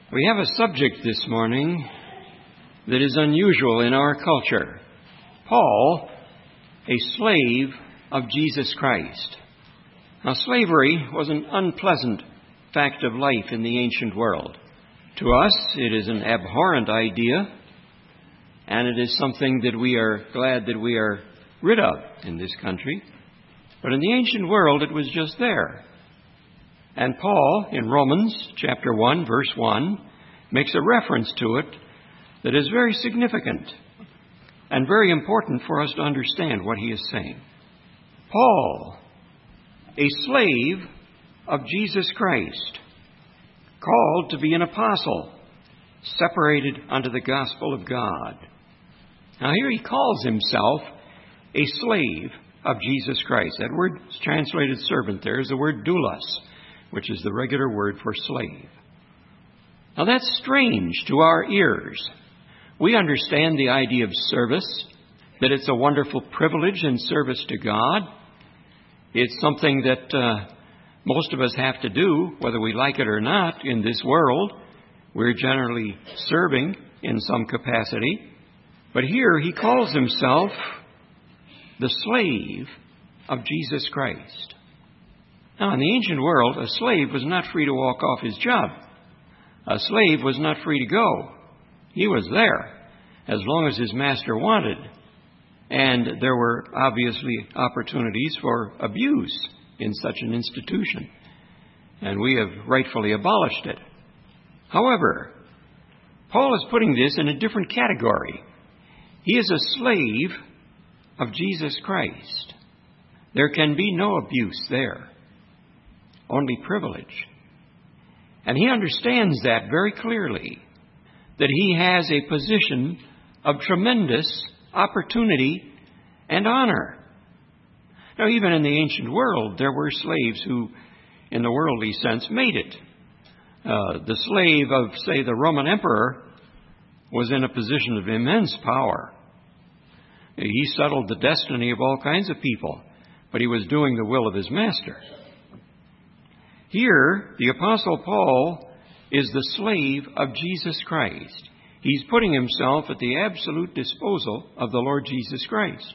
We have a subject this morning that is unusual in our culture. Paul, a slave of Jesus Christ. Now, slavery was an unpleasant fact of life in the ancient world. To us, it is an abhorrent idea, and it is something that we are glad that we are rid of in this country. But in the ancient world, it was just there. And Paul, in Romans chapter 1, verse 1, makes a reference to it that is very significant and very important for us to understand what he is saying. Paul, a slave of Jesus Christ, called to be an apostle, separated unto the gospel of God. Now here he calls himself a slave of Jesus Christ. That word is translated servant there is the word doulos, which is the regular word for slave. Now that's strange to our ears. We understand the idea of service, that it's a wonderful privilege and service to God. It's something that most of us have to do, whether we like it or not, in this world. We're generally serving in some capacity. But here he calls himself the slave of Jesus Christ. Now, in the ancient world, a slave was not free to walk off his job. A slave was not free to go. He was there as long as his master wanted. And there were obviously opportunities for abuse in such an institution. And we have rightfully abolished it. However, Paul is putting this in a different category. He is a slave of Jesus Christ. There can be no abuse there, only privilege. And he understands that very clearly, that he has a position of tremendous opportunity and honor. Now, even in the ancient world, there were slaves who, in the worldly sense, made it. The slave of, say, the Roman emperor was in a position of immense power. He settled the destiny of all kinds of people, but he was doing the will of his master. Here, the Apostle Paul is the slave of Jesus Christ. He's putting himself at the absolute disposal of the Lord Jesus Christ.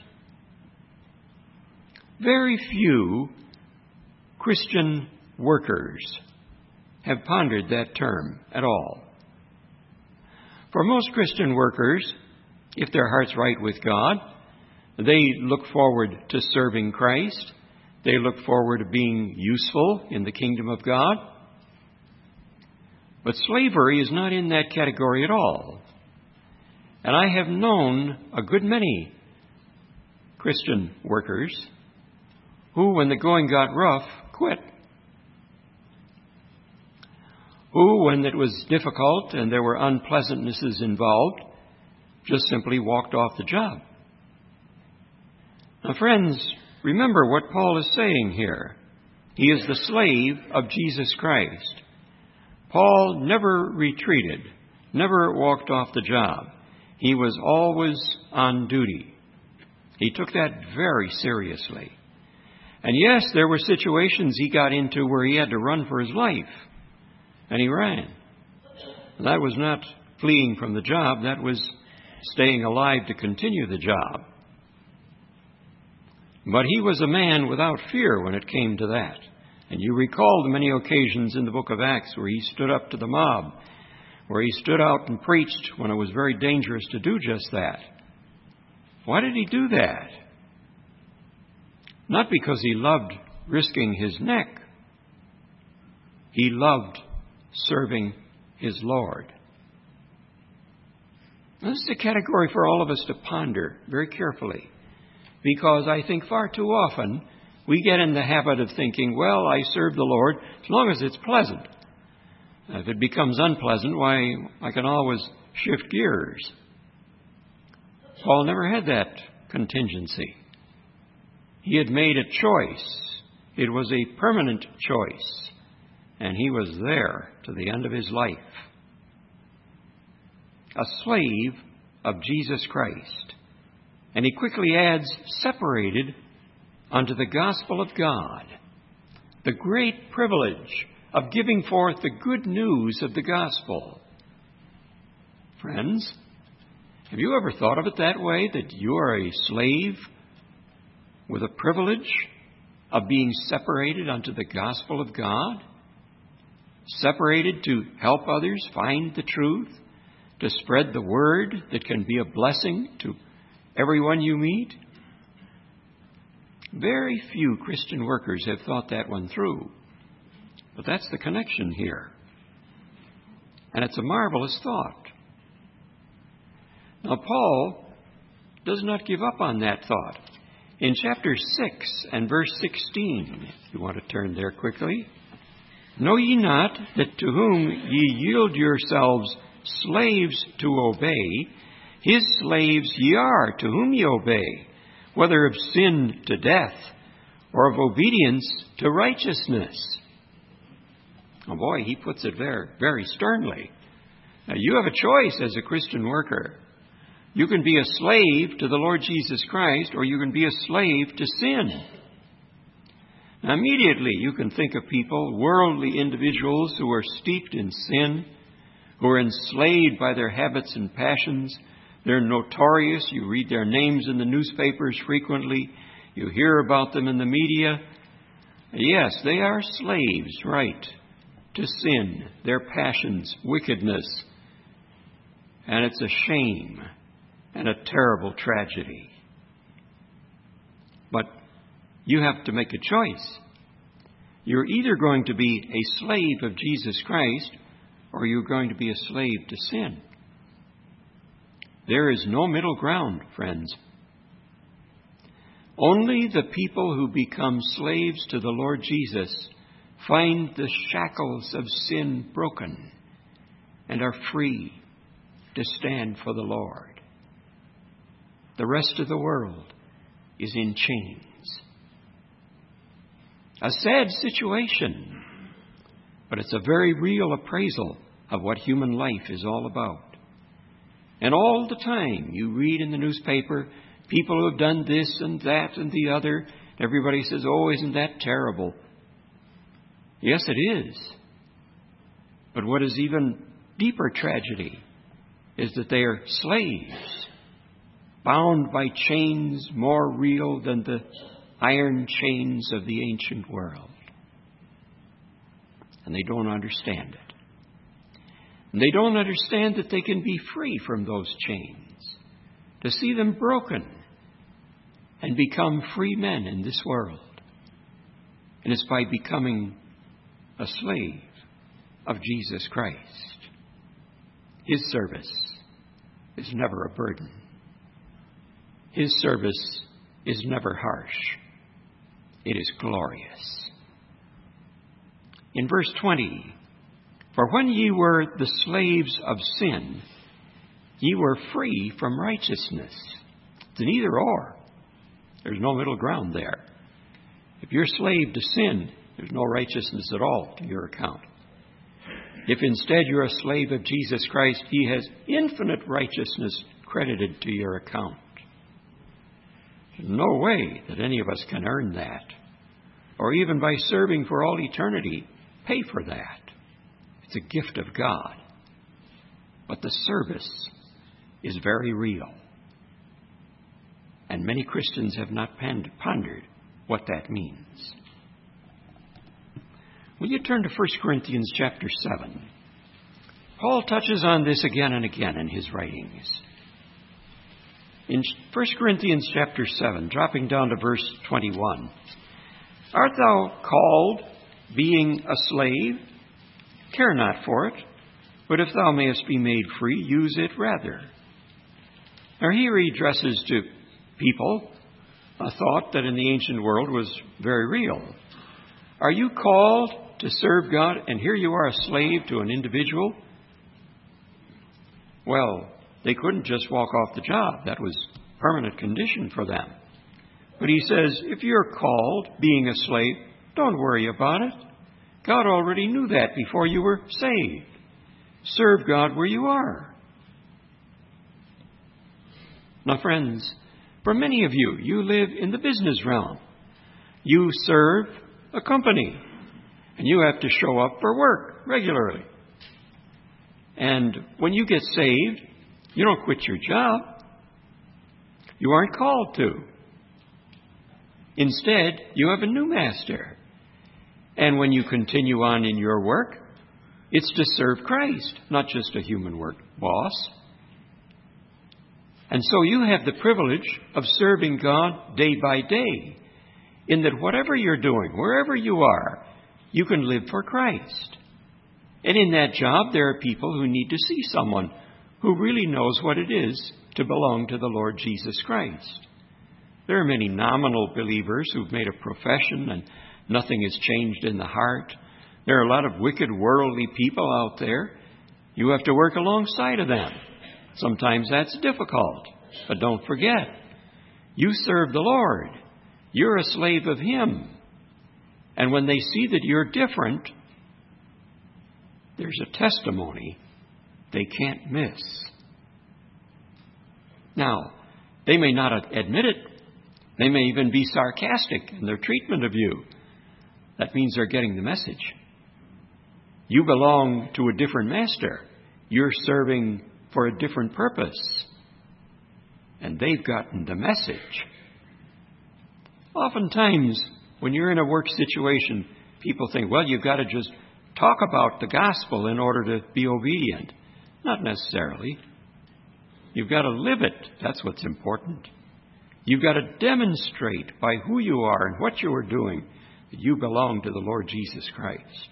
Very few Christian workers have pondered that term at all. For most Christian workers, if their heart's right with God, they look forward to serving Christ. They look forward to being useful in the kingdom of God. But slavery is not in that category at all. And I have known a good many Christian workers who, when the going got rough, quit. Who, when it was difficult and there were unpleasantnesses involved, just simply walked off the job. Now, friends, remember what Paul is saying here. He is the slave of Jesus Christ. Paul never retreated, never walked off the job. He was always on duty. He took that very seriously. And yes, there were situations he got into where he had to run for his life. And he ran. And that was not fleeing from the job. That was staying alive to continue the job. But he was a man without fear when it came to that. And you recall the many occasions in the book of Acts where he stood up to the mob, where he stood out and preached when it was very dangerous to do just that. Why did he do that? Not because he loved risking his neck. He loved serving his Lord. This is a category for all of us to ponder very carefully, because I think far too often we get in the habit of thinking, well, I serve the Lord as long as it's pleasant. If it becomes unpleasant, why, I can always shift gears. Paul never had that contingency. He had made a choice. It was a permanent choice. And he was there to the end of his life. A slave of Jesus Christ. And he quickly adds, separated unto the gospel of God. The great privilege of giving forth the good news of the gospel. Friends, have you ever thought of it that way, that you are a slave with a privilege of being separated unto the gospel of God? Separated to help others find the truth, to spread the word that can be a blessing to everyone you meet? Very few Christian workers have thought that one through. But that's the connection here. And it's a marvelous thought. Now, Paul does not give up on that thought. In chapter 6 and verse 16, if you want to turn there quickly, know ye not that to whom ye yield yourselves slaves to obey, his slaves ye are to whom ye obey, whether of sin to death or of obedience to righteousness. Oh boy, he puts it very, very sternly. Now, you have a choice as a Christian worker. You can be a slave to the Lord Jesus Christ, or you can be a slave to sin. Now, immediately you can think of people, worldly individuals who are steeped in sin, who are enslaved by their habits and passions. They're notorious. You read their names in the newspapers frequently. You hear about them in the media. Yes, they are slaves, right, to sin, their passions, wickedness. And it's a shame and a terrible tragedy. But you have to make a choice. You're either going to be a slave of Jesus Christ, or you're going to be a slave to sin. There is no middle ground, friends. Only the people who become slaves to the Lord Jesus find the shackles of sin broken and are free to stand for the Lord. The rest of the world is in chains. A sad situation, but it's a very real appraisal of what human life is all about. And all the time you read in the newspaper people who have done this and that and the other. Everybody says, oh, isn't that terrible? Yes, it is. But what is even deeper tragedy is that they are slaves, bound by chains more real than the iron chains of the ancient world. And they don't understand it. And they don't understand that they can be free from those chains, to see them broken and become free men in this world. And it's by becoming a slave of Jesus Christ. His service is never a burden. His service is never harsh. It is glorious. In verse 20, for when ye were the slaves of sin, ye were free from righteousness. It's an either or. There's no middle ground there. If you're slave to sin, there's no righteousness at all to your account. If instead you're a slave of Jesus Christ, He has infinite righteousness credited to your account. There's no way that any of us can earn that, or even by serving for all eternity, pay for that. It's a gift of God. But the service is very real. And many Christians have not pondered what that means. Will you turn to 1 Corinthians chapter 7? Paul touches on this again and again in his writings. In 1 Corinthians chapter 7, dropping down to verse 21, art thou called, being a slave? Care not for it, but if thou mayest be made free, use it rather. Now here he addresses to people a thought that in the ancient world was very real. Are you called to serve God, and here you are a slave to an individual? Well, they couldn't just walk off the job. That was a permanent condition for them. But he says, if you're called, being a slave, don't worry about it. God already knew that before you were saved. Serve God where you are. Now, friends, for many of you, you live in the business realm. You serve a company, and you have to show up for work regularly. And when you get saved, you don't quit your job. You aren't called to. Instead, you have a new master. And when you continue on in your work, it's to serve Christ, not just a human work boss. And so you have the privilege of serving God day by day, in that whatever you're doing, wherever you are, you can live for Christ. And in that job, there are people who need to see someone who really knows what it is to belong to the Lord Jesus Christ. There are many nominal believers who've made a profession and nothing has changed in the heart. There are a lot of wicked, worldly people out there. You have to work alongside of them. Sometimes that's difficult, but don't forget, you serve the Lord. You're a slave of Him. And when they see that you're different, there's a testimony they can't miss. Now, they may not admit it. They may even be sarcastic in their treatment of you. That means they're getting the message. You belong to a different master. You're serving for a different purpose. And they've gotten the message. Oftentimes, when you're in a work situation, people think, well, you've got to just talk about the gospel in order to be obedient. Not necessarily. You've got to live it. That's what's important. You've got to demonstrate by who you are and what you are doing that you belong to the Lord Jesus Christ.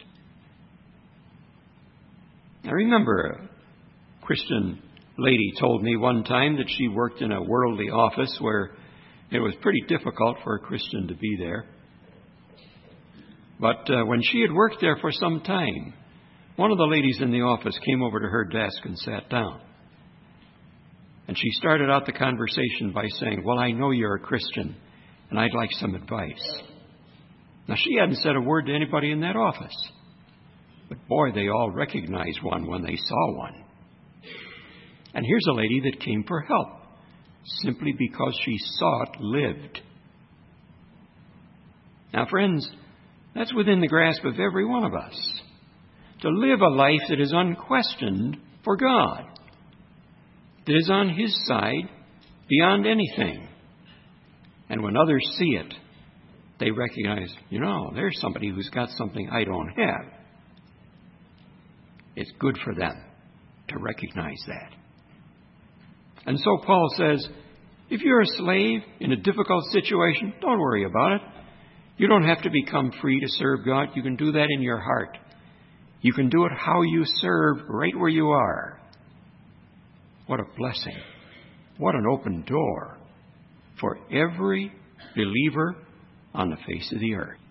I remember a Christian lady told me one time that she worked in a worldly office where it was pretty difficult for a Christian to be there. But when she had worked there for some time, one of the ladies in the office came over to her desk and sat down. And she started out the conversation by saying, well, I know you're a Christian, and I'd like some advice. Now, she hadn't said a word to anybody in that office. But boy, they all recognized one when they saw one. And here's a lady that came for help, simply because she saw it lived. Now, friends, that's within the grasp of every one of us. To live a life that is unquestioned for God, that is on His side beyond anything. And when others see it, they recognize, there's somebody who's got something I don't have. It's good for them to recognize that. And so Paul says, if you're a slave in a difficult situation, don't worry about it. You don't have to become free to serve God. You can do that in your heart. You can do it how you serve right where you are. What a blessing. What an open door for every believer on the face of the earth.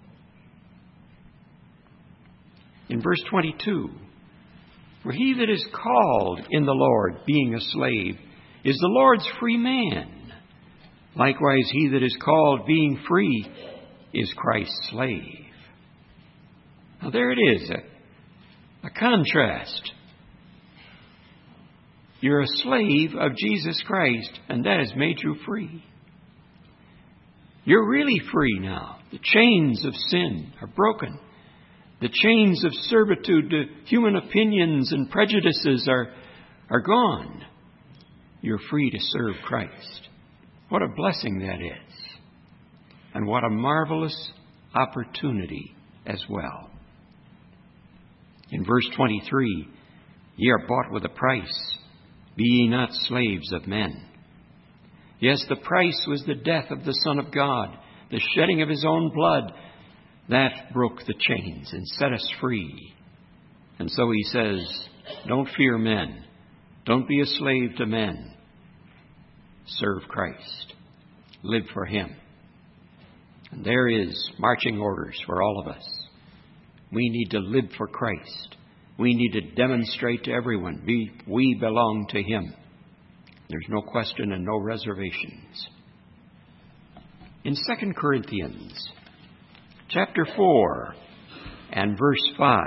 In verse 22, for he that is called in the Lord, being a slave, is the Lord's free man. Likewise, he that is called, being free, is Christ's slave. Now there it is, a contrast. You're a slave of Jesus Christ, and that has made you free. You're really free now. The chains of sin are broken. The chains of servitude to human opinions and prejudices are gone. You're free to serve Christ. What a blessing that is. And what a marvelous opportunity as well. In verse 23, ye are bought with a price. Be ye not slaves of men. Yes, the price was the death of the Son of God, the shedding of His own blood. That broke the chains and set us free. And so He says, don't fear men. Don't be a slave to men. Serve Christ. Live for Him. And there is marching orders for all of us. We need to live for Christ. We need to demonstrate to everyone we belong to Him. There's no question and no reservations. In 2 Corinthians chapter 4 and verse 5,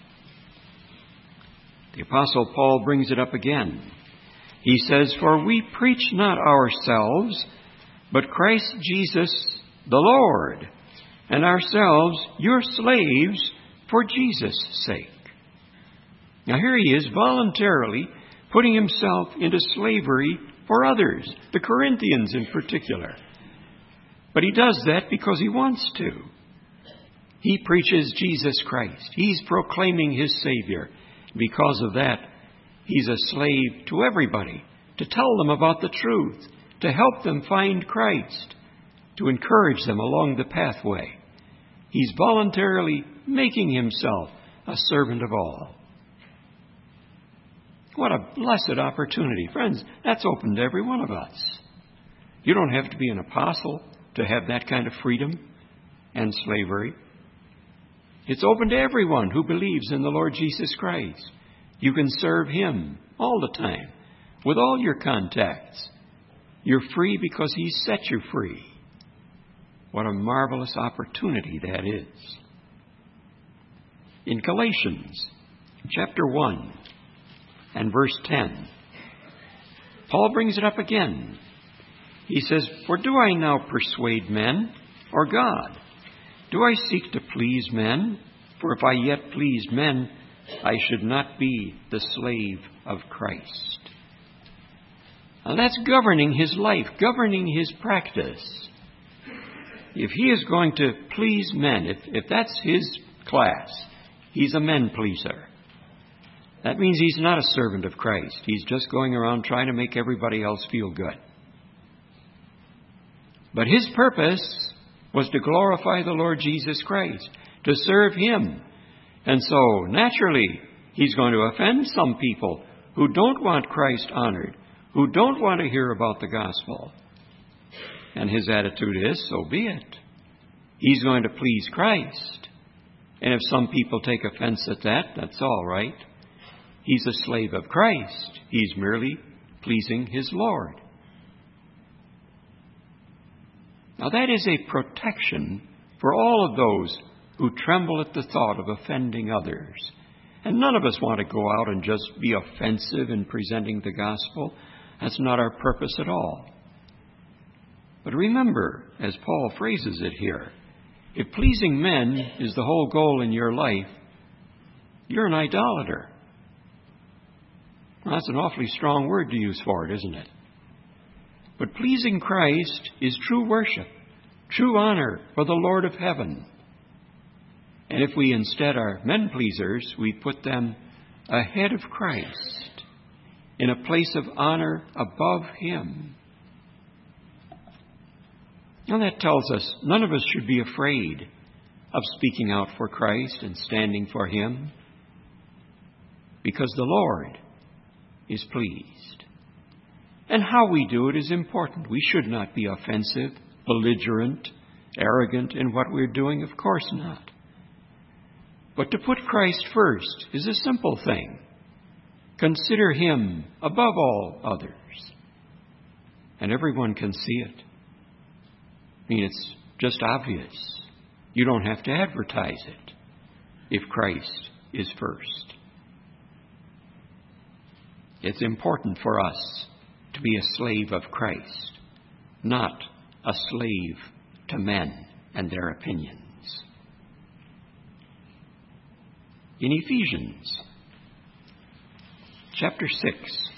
the Apostle Paul brings it up again. He says, for we preach not ourselves, but Christ Jesus the Lord, and ourselves your slaves for Jesus' sake. Now here he is voluntarily putting himself into slavery for others, the Corinthians in particular. But he does that because he wants to. He preaches Jesus Christ. He's proclaiming his Savior. Because of that, he's a slave to everybody, to tell them about the truth, to help them find Christ, to encourage them along the pathway. He's voluntarily making himself a servant of all. What a blessed opportunity. Friends, that's open to every one of us. You don't have to be an apostle to have that kind of freedom and slavery. It's open to everyone who believes in the Lord Jesus Christ. You can serve him all the time with all your contacts. You're free because he set you free. What a marvelous opportunity that is. In Galatians chapter 1 and verse 10, Paul brings it up again. He says, "For do I now persuade men or God? Do I seek to please men? For if I yet pleased men, I should not be the slave of Christ." Now that's governing his life, governing his practice. If he is going to please men, if that's his class, he's a men pleaser. That means he's not a servant of Christ. He's just going around trying to make everybody else feel good. But his purpose was to glorify the Lord Jesus Christ, to serve him. And so, naturally, he's going to offend some people who don't want Christ honored, who don't want to hear about the gospel. And his attitude is, so be it. He's going to please Christ. And if some people take offense at that, that's all right. He's a slave of Christ. He's merely pleasing his Lord. Now that is a protection for all of those who tremble at the thought of offending others. And none of us want to go out and just be offensive in presenting the gospel. That's not our purpose at all. But remember, as Paul phrases it here, if pleasing men is the whole goal in your life, you're an idolater. Well, that's an awfully strong word to use for it, isn't it? But pleasing Christ is true worship, true honor for the Lord of heaven. And if we instead are men pleasers, we put them ahead of Christ, in a place of honor above him. Now that tells us none of us should be afraid of speaking out for Christ and standing for him, because the Lord is pleased. And how we do it is important. We should not be offensive, belligerent, arrogant in what we're doing. Of course not. But to put Christ first is a simple thing. Consider him above all others. And everyone can see it. I mean, it's just obvious. You don't have to advertise it if Christ is first. It's important for us to be a slave of Christ, not a slave to men and their opinions. In Ephesians chapter 6,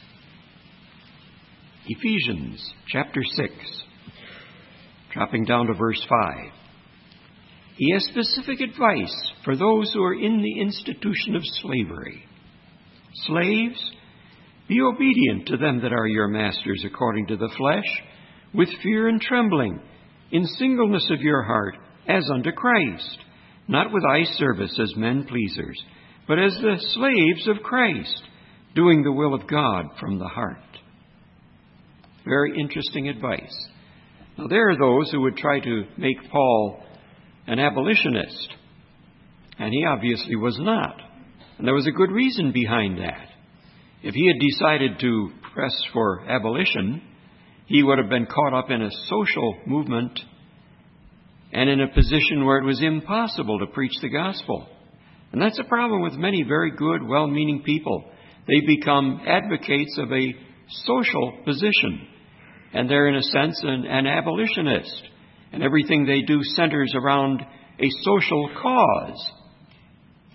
Ephesians chapter 6, dropping down to verse 5, he has specific advice for those who are in the institution of slavery. Slaves, be obedient to them that are your masters according to the flesh, with fear and trembling, in singleness of your heart, as unto Christ, not with eye service as men pleasers, but as the slaves of Christ, doing the will of God from the heart. Very interesting advice. Now, there are those who would try to make Paul an abolitionist, and he obviously was not. And there was a good reason behind that. If he had decided to press for abolition, he would have been caught up in a social movement and in a position where it was impossible to preach the gospel. And that's a problem with many very good, well-meaning people. They become advocates of a social position, and they're in a sense an abolitionist. And everything they do centers around a social cause.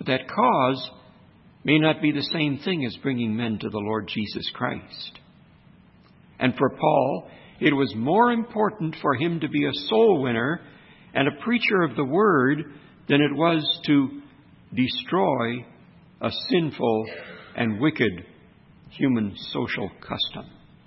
But that cause may not be the same thing as bringing men to the Lord Jesus Christ. And for Paul, it was more important for him to be a soul winner and a preacher of the Word than it was to destroy a sinful and wicked human social custom.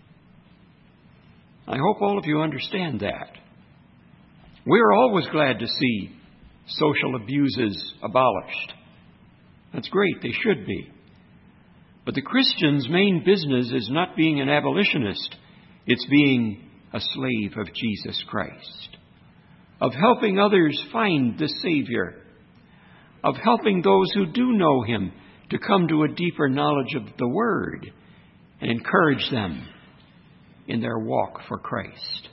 I hope all of you understand that. We're always glad to see social abuses abolished. That's great, they should be. But the Christian's main business is not being an abolitionist. It's being a slave of Jesus Christ, of helping others find the Savior, of helping those who do know Him to come to a deeper knowledge of the Word and encourage them in their walk for Christ.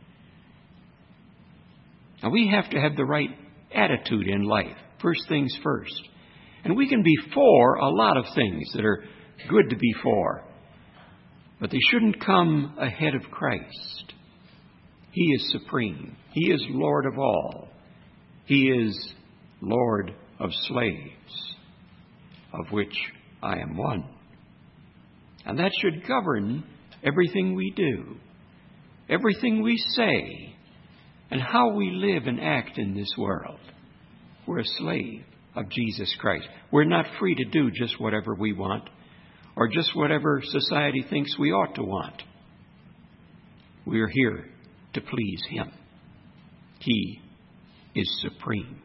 Now, we have to have the right attitude in life. First things first. And we can be for a lot of things that are good to be for, but they shouldn't come ahead of Christ. He is supreme. He is Lord of all. He is Lord of slaves, of which I am one. And that should govern everything we do, everything we say, and how we live and act in this world. We're a slave of Jesus Christ. We're not free to do just whatever we want or just whatever society thinks we ought to want. We're here to please Him. He is supreme.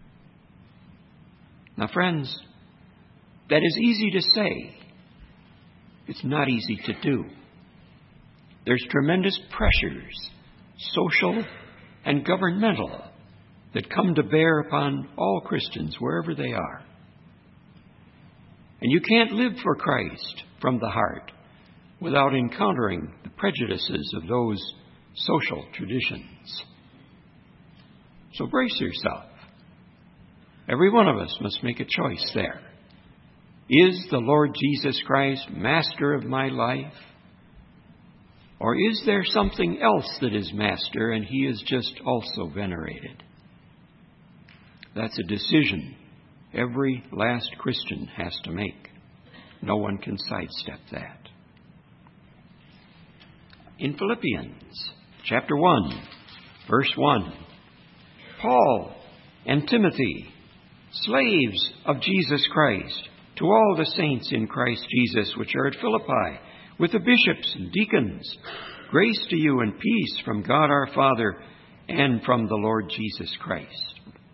Now, friends, that is easy to say. It's not easy to do. There's tremendous pressures, social and governmental, that come to bear upon all Christians wherever they are. And you can't live for Christ from the heart without encountering the prejudices of those social traditions. So brace yourself. Every one of us must make a choice there. Is the Lord Jesus Christ master of my life? Or is there something else that is master and He is just also venerated? That's a decision every last Christian has to make. No one can sidestep that. In Philippians chapter 1, verse 1, Paul and Timothy, slaves of Jesus Christ, to all the saints in Christ Jesus which are at Philippi, with the bishops and deacons, grace to you and peace from God our Father and from the Lord Jesus Christ.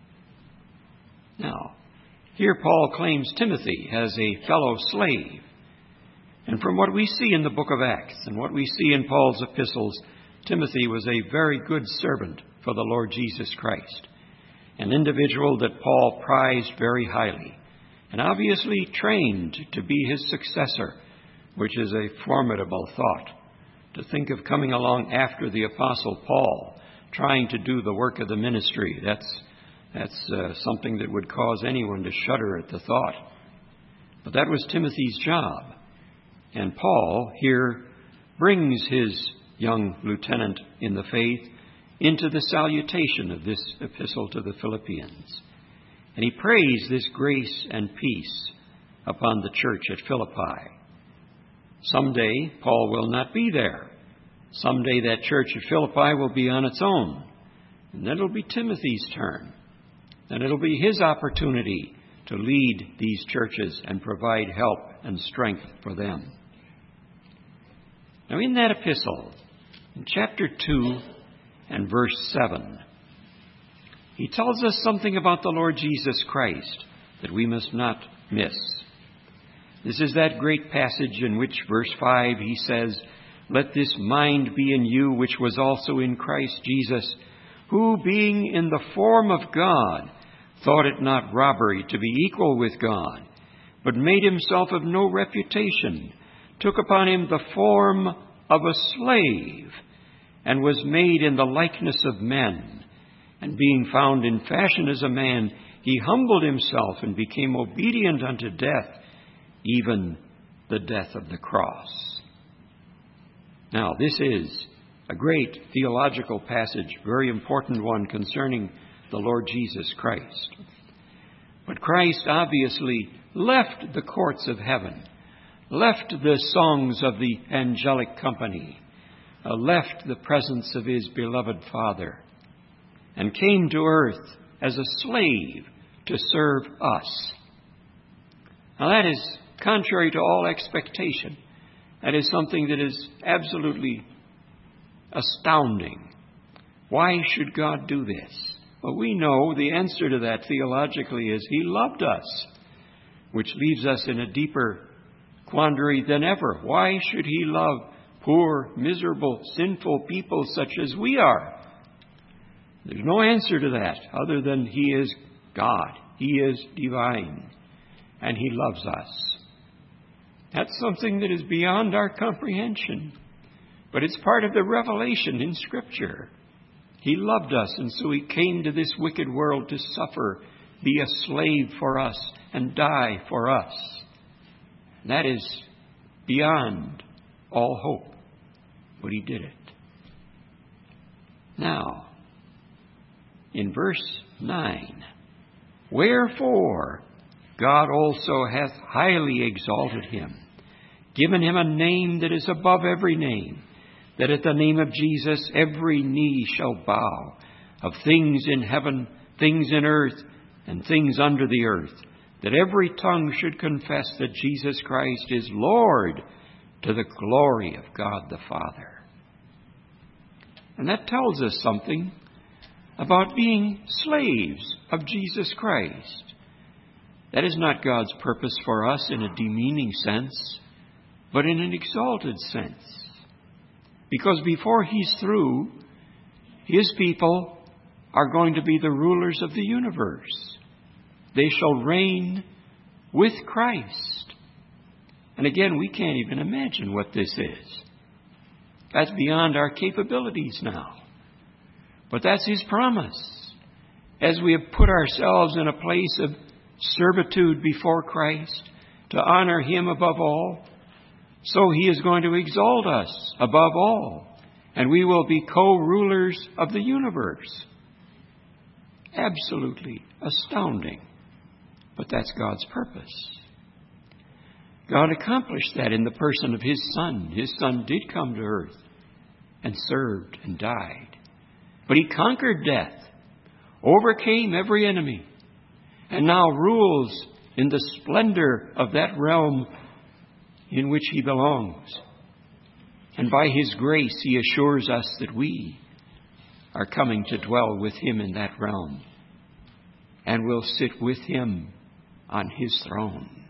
Now, here Paul claims Timothy as a fellow slave. And from what we see in the book of Acts and what we see in Paul's epistles, Timothy was a very good servant for the Lord Jesus Christ, an individual that Paul prized very highly, and obviously trained to be his successor, which is a formidable thought. To think of coming along after the Apostle Paul, trying to do the work of the ministry, that's something that would cause anyone to shudder at the thought. But that was Timothy's job. And Paul here brings his young lieutenant in the faith into the salutation of this epistle to the Philippians. And he prays this grace and peace upon the church at Philippi. Someday, Paul will not be there. Someday that church at Philippi will be on its own. And then it'll be Timothy's turn. And it'll be his opportunity to lead these churches and provide help and strength for them. Now, in that epistle, in chapter 2 and verse 7, he tells us something about the Lord Jesus Christ that we must not miss. This is that great passage in which, verse 5, he says, "Let this mind be in you, which was also in Christ Jesus, who, being in the form of God, thought it not robbery to be equal with God, but made himself of no reputation, took upon him the form of a slave, and was made in the likeness of men. And being found in fashion as a man, he humbled himself and became obedient unto death, even the death of the cross." Now, this is a great theological passage, very important one concerning the Lord Jesus Christ. But Christ obviously left the courts of heaven, left the songs of the angelic company, left the presence of his beloved Father, and came to earth as a slave to serve us. Now that is contrary to all expectation. That is something that is absolutely astounding. Why should God do this? Well, we know the answer to that theologically is He loved us, which leaves us in a deeper quandary than ever. Why should He love poor, miserable, sinful people such as we are? There's no answer to that other than He is God. He is divine, and He loves us. That's something that is beyond our comprehension, but it's part of the revelation in Scripture. He loved us, and so He came to this wicked world to suffer, be a slave for us, and die for us. That is beyond all hope, but He did it. Now, in verse 9, wherefore God also hath highly exalted Him, given Him a name that is above every name, that at the name of Jesus every knee shall bow, of things in heaven, things in earth, and things under the earth, that every tongue should confess that Jesus Christ is Lord, to the glory of God the Father. And that tells us something about being slaves of Jesus Christ. That is not God's purpose for us in a demeaning sense, but in an exalted sense. Because before He's through, His people are going to be the rulers of the universe. They shall reign with Christ. And again, we can't even imagine what this is. That's beyond our capabilities now. But that's His promise. As we have put ourselves in a place of servitude before Christ, to honor Him above all, so He is going to exalt us above all, and we will be co-rulers of the universe. Absolutely astounding. But that's God's purpose. God accomplished that in the person of His Son. His Son did come to earth and served and died. But He conquered death, overcame every enemy, and now rules in the splendor of that realm in which He belongs. And by His grace, He assures us that we are coming to dwell with Him in that realm, and will sit with Him on His throne.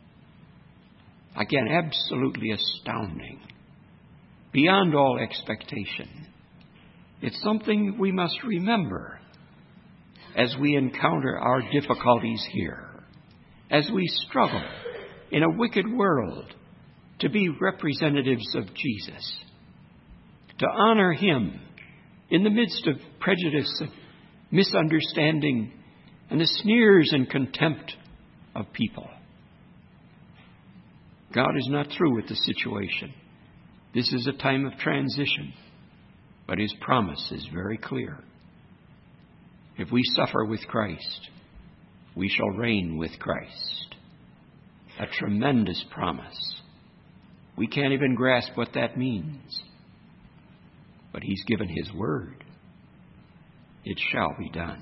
Again, absolutely astounding, beyond all expectation. It's something we must remember as we encounter our difficulties here, as we struggle in a wicked world to be representatives of Jesus, to honor Him in the midst of prejudice and misunderstanding and the sneers and contempt of people. God is not through with the situation. This is a time of transition, but His promise is very clear. If we suffer with Christ, we shall reign with Christ. A tremendous promise. We can't even grasp what that means. But He's given His word. It shall be done.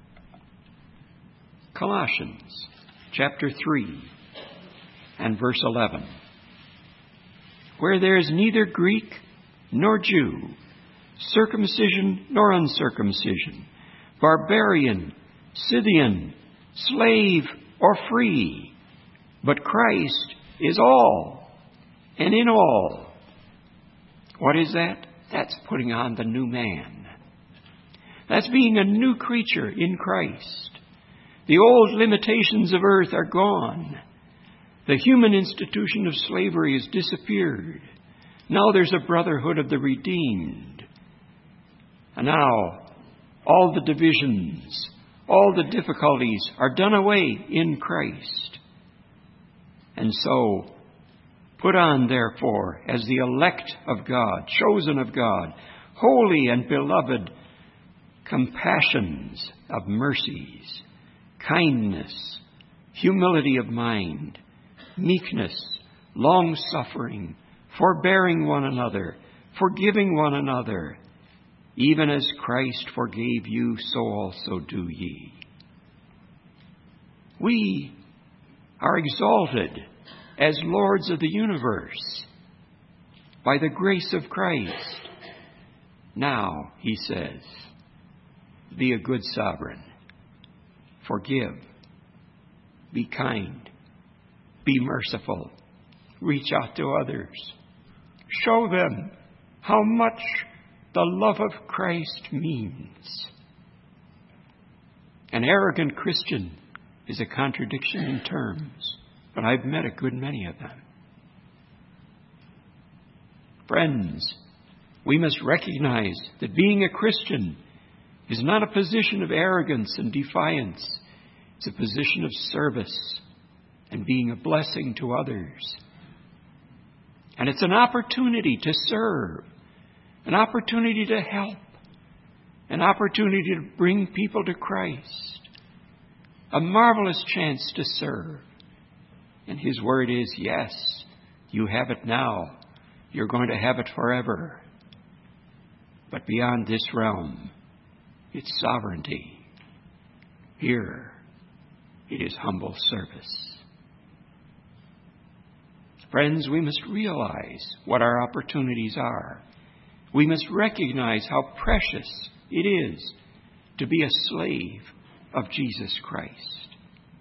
Colossians chapter 3 and verse 11. Where there is neither Greek nor Jew, circumcision nor uncircumcision, barbarian, Scythian, slave or free, but Christ is all and in all. What is that? That's putting on the new man. That's being a new creature in Christ. The old limitations of earth are gone. The human institution of slavery has disappeared. Now there's a brotherhood of the redeemed. And now all the divisions, all the difficulties are done away in Christ. And so, put on, therefore, as the elect of God, chosen of God, holy and beloved, compassions of mercies, kindness, humility of mind, meekness, long-suffering, forbearing one another, forgiving one another. Even as Christ forgave you, so also do ye. We are exalted as lords of the universe by the grace of Christ. Now, he says, be a good sovereign. Forgive. Be kind. Be merciful. Reach out to others. Show them how much the love of Christ means. An arrogant Christian is a contradiction in terms, but I've met a good many of them. Friends, we must recognize that being a Christian is not a position of arrogance and defiance. It's a position of service and being a blessing to others. And it's an opportunity to serve, an opportunity to help, an opportunity to bring people to Christ, a marvelous chance to serve. And His word is, yes, you have it now. You're going to have it forever. But beyond this realm, it's sovereignty. Here, it is humble service. Friends, we must realize what our opportunities are. We must recognize how precious it is to be a slave of Jesus Christ.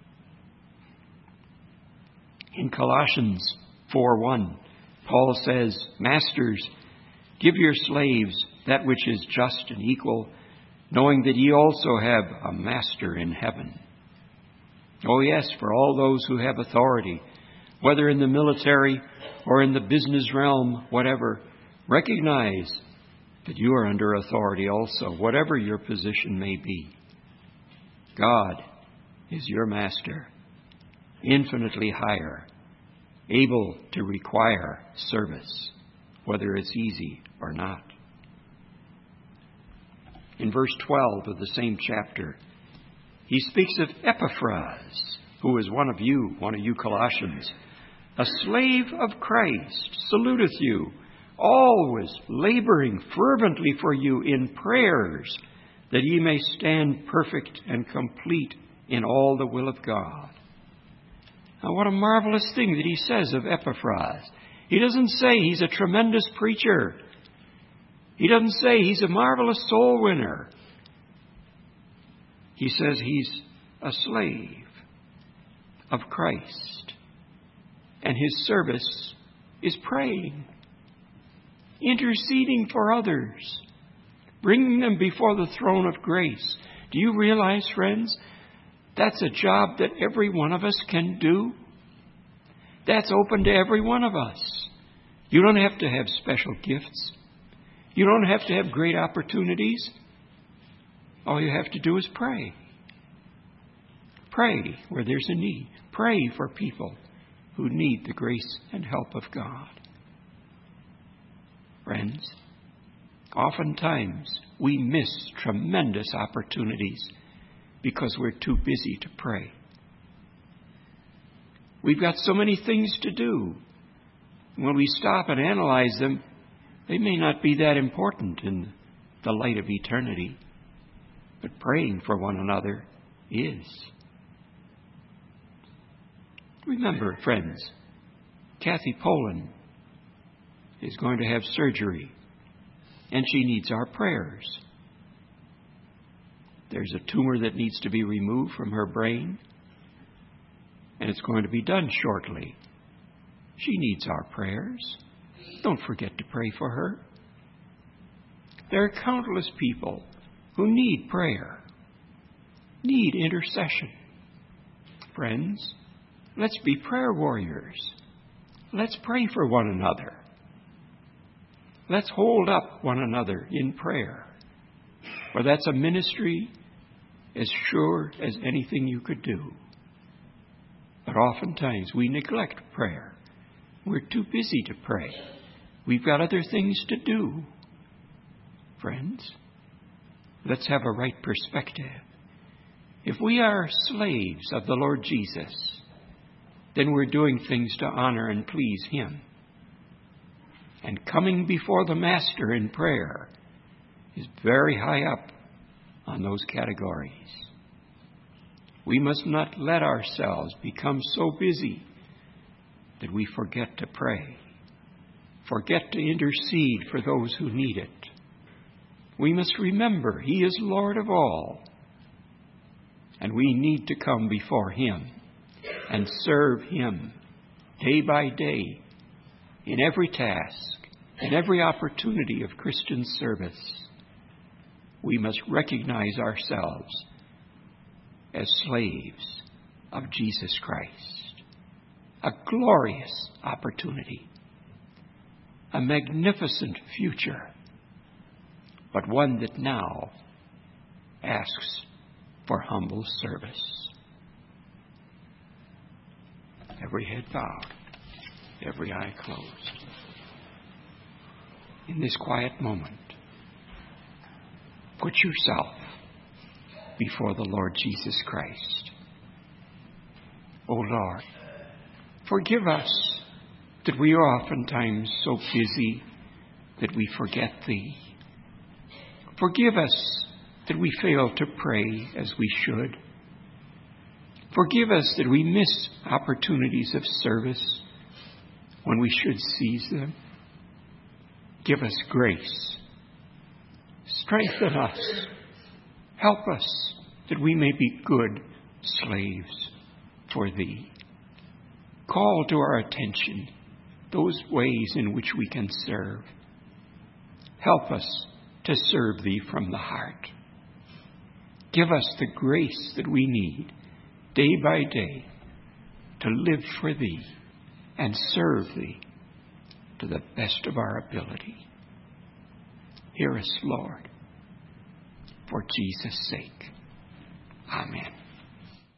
In Colossians 4:1, Paul says, Masters, give your slaves that which is just and equal, knowing that ye also have a master in heaven. Oh yes, for all those who have authority, whether in the military or in the business realm, whatever, recognize that you are under authority also, whatever your position may be. God is your master, infinitely higher, able to require service, whether it's easy or not. In verse 12 of the same chapter, he speaks of Epaphras, who is one of you Colossians, a slave of Christ, saluteth you, always laboring fervently for you in prayers, that ye may stand perfect and complete in all the will of God. Now, what a marvelous thing that he says of Epaphras. He doesn't say he's a tremendous preacher. He doesn't say he's a marvelous soul winner. He says he's a slave of Christ. And his service is praying, interceding for others, bringing them before the throne of grace. Do you realize, friends, that's a job that every one of us can do? That's open to every one of us. You don't have to have special gifts. You don't have to have great opportunities. All you have to do is pray. Pray where there's a need. Pray for people who need the grace and help of God. Friends, oftentimes we miss tremendous opportunities because we're too busy to pray. We've got so many things to do. When we stop and analyze them, they may not be that important in the light of eternity, but praying for one another is. Remember, friends, Kathy Poland is going to have surgery, and she needs our prayers. There's a tumor that needs to be removed from her brain, and it's going to be done shortly. She needs our prayers. Don't forget to pray for her. There are countless people who need prayer, need intercession. Friends, let's be prayer warriors. Let's pray for one another. Let's hold up one another in prayer. For that's a ministry as sure as anything you could do. But oftentimes we neglect prayer. We're too busy to pray. We've got other things to do. Friends, let's have a right perspective If we are slaves of the Lord Jesus, then we're doing things to honor and please Him. And coming before the Master in prayer is very high up on those categories. We must not let ourselves become so busy that we forget to pray, forget to intercede for those who need it. We must remember He is Lord of all, and we need to come before Him and serve Him day by day in every task, in every opportunity of Christian service. We must recognize ourselves as slaves of Jesus Christ. A glorious opportunity, a magnificent future, but one that now asks for humble service. Every head bowed, every eye closed. In this quiet moment, put yourself before the Lord Jesus Christ. O Lord, forgive us that we are oftentimes so busy that we forget Thee. Forgive us that we fail to pray as we should. Forgive us that we miss opportunities of service when we should seize them. Give us grace. Strengthen us. Help us that we may be good slaves for Thee. Call to our attention those ways in which we can serve. Help us to serve Thee from the heart. Give us the grace that we need day by day to live for Thee and serve Thee to the best of our ability. Hear us, Lord, for Jesus' sake. Amen.